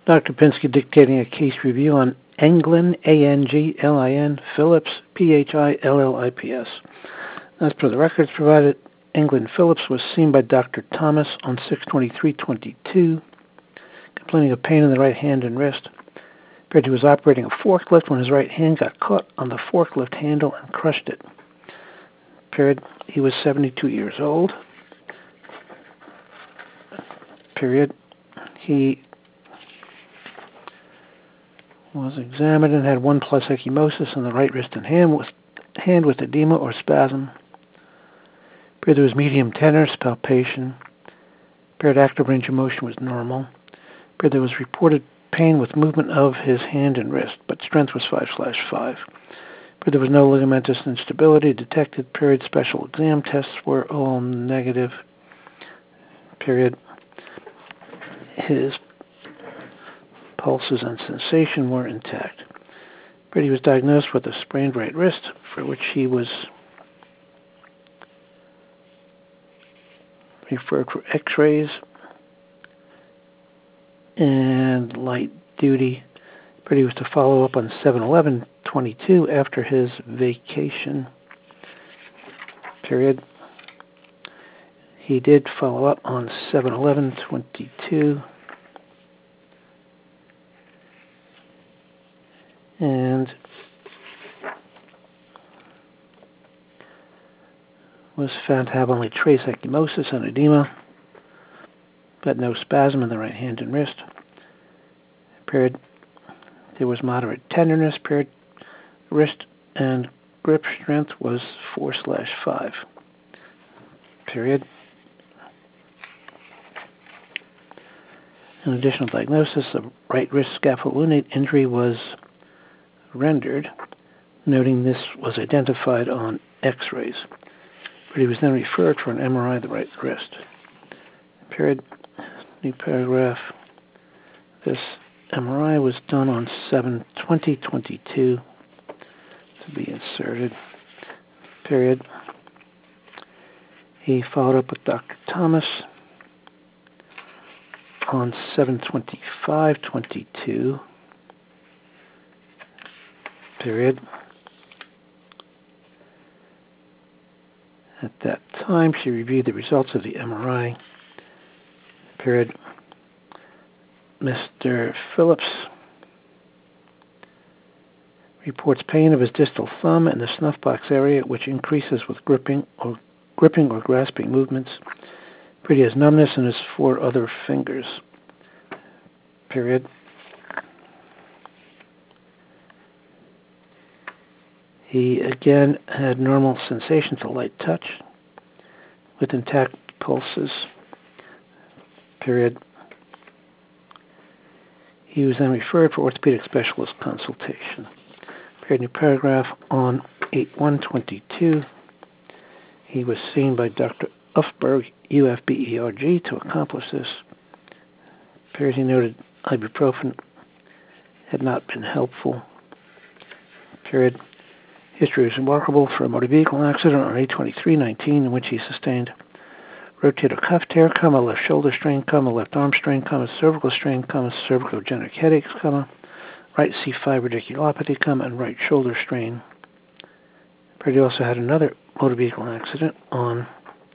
Dr. Pinsky dictating a case review on Anglin, A-N-G-L-I-N, Phillips, P-H-I-L-L-I-P-S. As per the records provided, Anglin Phillips was seen by Dr. Thomas on 6/23/22, complaining of pain in the right hand and wrist. Appeared he was operating a forklift when his right hand got caught on the forklift handle and crushed it. Period. He was 72 years old. Period. He was examined and had 1+ ecchymosis in the right wrist and hand with edema or spasm. Period. There was medium tenderness, palpation. Period. Active range of motion was normal. Period. There was reported pain with movement of his hand and wrist, but strength was 5/5. But there was no ligamentous instability detected. Period. Special exam tests were all negative. Period. His pulses and sensation were intact. Period. He was diagnosed with a sprained right wrist, for which he was referred for X-rays and light duty. But he was to follow up on 7/11/22 after his vacation. Period. He did follow up on 7/11/22 and was found to have only trace ecchymosis and edema, but no spasm in the right hand and wrist. Period. There was moderate tenderness. Period. Wrist and grip strength was 4/5. Period. An additional diagnosis of right wrist scapholunate injury was rendered, noting this was identified on X-rays. But he was then referred for an MRI of the right wrist. Period. New paragraph. This MRI was done on 7/20/22 to be inserted. Period. He followed up with Dr. Thomas on 7/25/22. Period. At that time, she reviewed the results of the MRI. Period. Mr. Phillips reports pain of his distal thumb and the snuff box area, which increases with gripping or grasping movements. Period. He has numbness in his 4 other fingers. Period. He again had normal sensation to light touch with intact pulses. Period. He was then referred for orthopedic specialist consultation. Period. New paragraph on 8/1/22. He was seen by Dr. Ufberg, UFBERG, to accomplish this. Period. He noted ibuprofen had not been helpful. Period. History is remarkable for a motor vehicle accident on 8/23/19 in which he sustained rotator cuff tear, left shoulder strain, left arm strain, cervical strain, cervicogenic headaches, right C5 radiculopathy, and right shoulder strain. He also had another motor vehicle accident on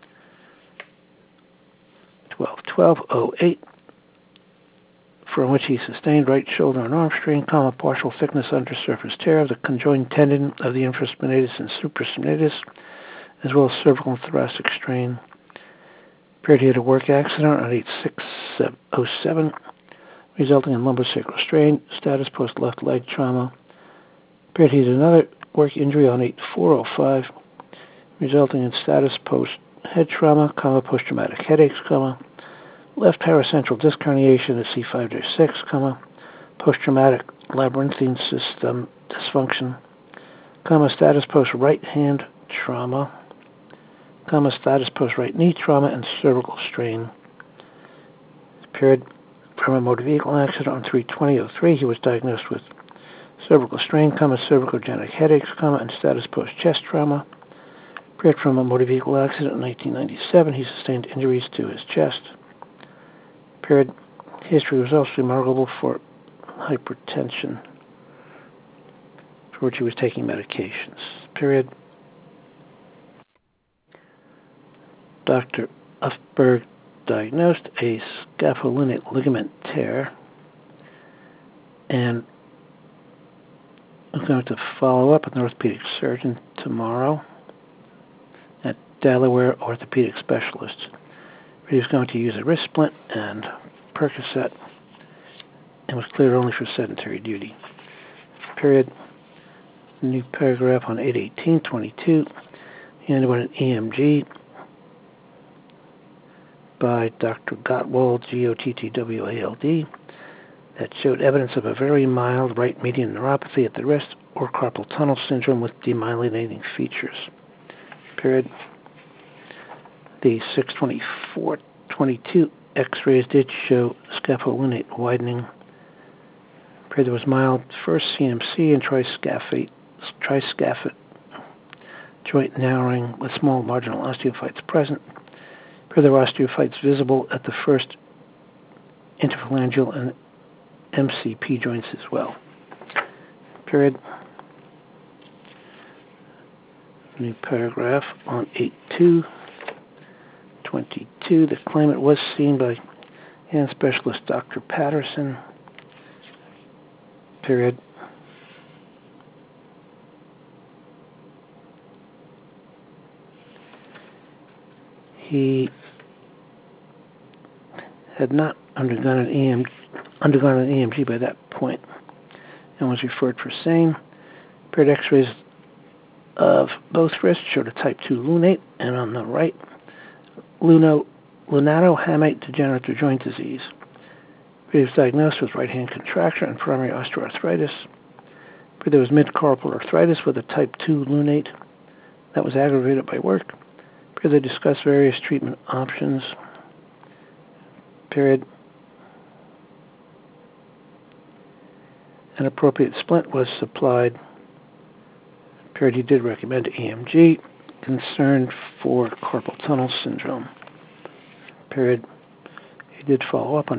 12/12/08 from which he sustained right shoulder and arm strain, partial thickness undersurface tear of the conjoined tendon of the infraspinatus and supraspinatus, as well as cervical and thoracic strain. Period. He had a work accident on 8/6/07, resulting in lumbosacral strain, status post left leg trauma. Period. He had another work injury on 8/4/05, resulting in status post head trauma, post-traumatic headaches, left paracentral disc herniation at C5/6, post-traumatic labyrinthine system dysfunction, status post right hand trauma, status post right knee trauma, and cervical strain. Period. From a motor vehicle accident on 3/20/03, he was diagnosed with cervical strain, cervicogenic headaches, and status post chest trauma. Period. From a motor vehicle accident in 1997, he sustained injuries to his chest. Period. History was also remarkable for hypertension, for which he was taking medications. Period. Dr. Ufberg diagnosed a scapholinate ligament tear and I'm going to follow up with an orthopedic surgeon tomorrow at Delaware Orthopedic Specialists. He's going to use a wrist splint and Percocet and was cleared only for sedentary duty. Period. New paragraph on 8/18/22. He underwent an EMG by Dr. Gottwald, Gottwald, that showed evidence of a very mild right median neuropathy at the wrist or carpal tunnel syndrome with demyelinating features. Period. The 6/24/22 X-rays did show scapholinate widening. Period. There was mild first CMC and triscaphate joint narrowing with small marginal osteophytes present. Period. There were osteophytes visible at the first interphalangeal and MCP joints as well. Period. New paragraph on 8/2/22. The claimant was seen by hand specialist Dr. Patterson. Period. He had not undergone an EMG by that point and was referred for same. Paired X-rays of both wrists showed a type 2 lunate and on the right lunatohamate degenerative joint disease. He was diagnosed with right hand contracture and primary osteoarthritis. There was mid-carpal arthritis with a type 2 lunate that was aggravated by work. They discussed various treatment options. Period. An appropriate splint was supplied. Period. He did recommend EMG, concerned for carpal tunnel syndrome. Period. He did follow up on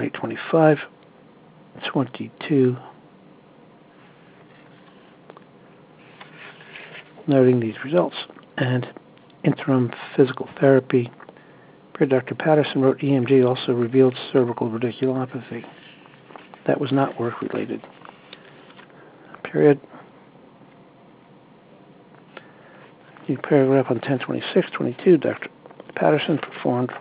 8/25/22, noting these results and interim physical therapy. Dr. Patterson wrote EMG also revealed cervical radiculopathy. That was not work-related. Period. New paragraph on 10/26/22. Dr. Patterson performed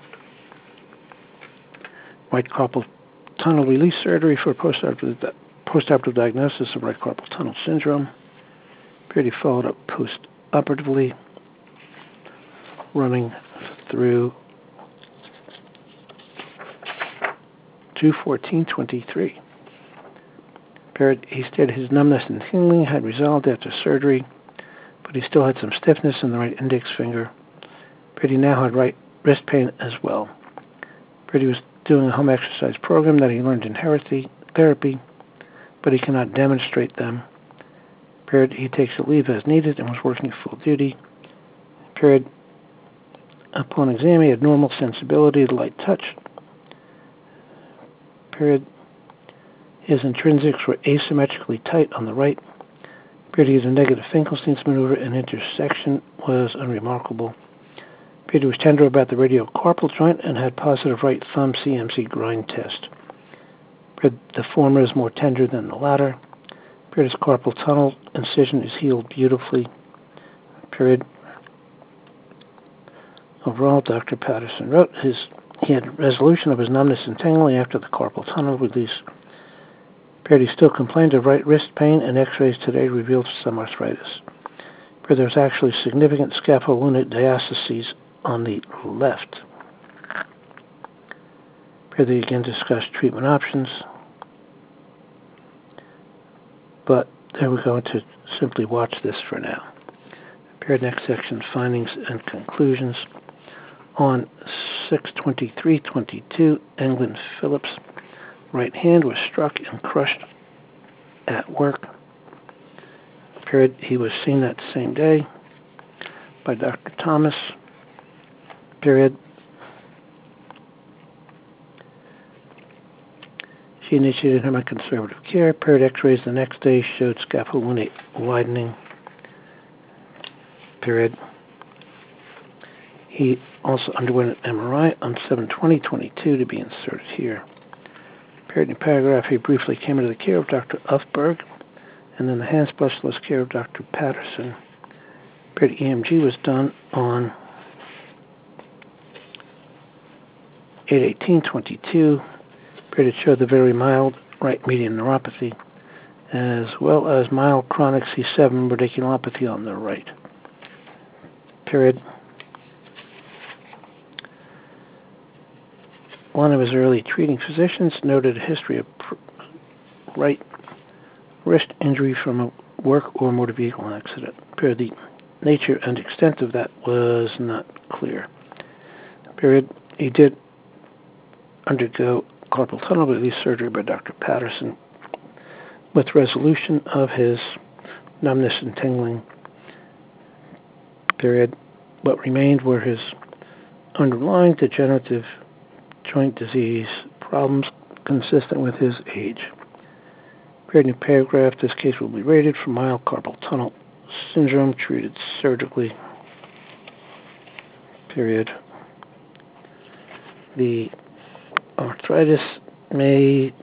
right carpal tunnel release surgery for postoperative diagnosis of right carpal tunnel syndrome. Period. He followed up post-operatively, running through 2/14/23. Period. He stated his numbness and tingling had resolved after surgery, but he still had some stiffness in the right index finger. Period. He now had right wrist pain as well. Period. He was doing a home exercise program that he learned in therapy, but he cannot demonstrate them. Period. He takes a leave as needed and was working full duty. Period. Upon exam, he had normal sensibility to light touch. Period. His intrinsics were asymmetrically tight on the right. Period. He had a negative Finkelstein's maneuver and intersection was unremarkable. Period. He was tender about the radiocarpal joint and had positive right thumb CMC grind test. Period. The former is more tender than the latter. Period. His carpal tunnel incision is healed beautifully. Period. Overall, Dr. Patterson wrote he had resolution of his numbness and tingling after the carpal tunnel release. Period. He still complained of right wrist pain, and X-rays today revealed some arthritis. Period. There was actually significant scapholunate diastases on the left. Period. They again discussed treatment options, but they were going to simply watch this for now. Period. Next section, findings and conclusions. On 6/23/22, England Phillips' right hand was struck and crushed at work. Period. He was seen that same day by Dr. Thomas. Period. She initiated conservative care. Paired x-rays the next day showed scapula lunate widening. Period. He also underwent an MRI on 7/20/22 to be inserted here. Period. In paragraph, he briefly came into the care of Dr. Uffberg, and then the hand specialist care of Dr. Patterson. Period. EMG was done on 8/18/22. Period. It showed the very mild right median neuropathy, as well as mild chronic C7 radiculopathy on the right. Period. One of his early treating physicians noted a history of right wrist injury from a work or motor vehicle accident. Period. The nature and extent of that was not clear. Period. He did undergo carpal tunnel release surgery by Dr. Patterson with resolution of his numbness and tingling. Period. What remained were his underlying degenerative joint disease problems consistent with his age. Period. New paragraph. This case will be rated for mild carpal tunnel syndrome treated surgically. Period. The arthritis may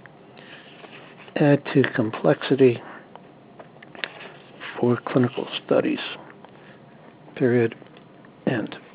add to complexity for clinical studies. Period. End.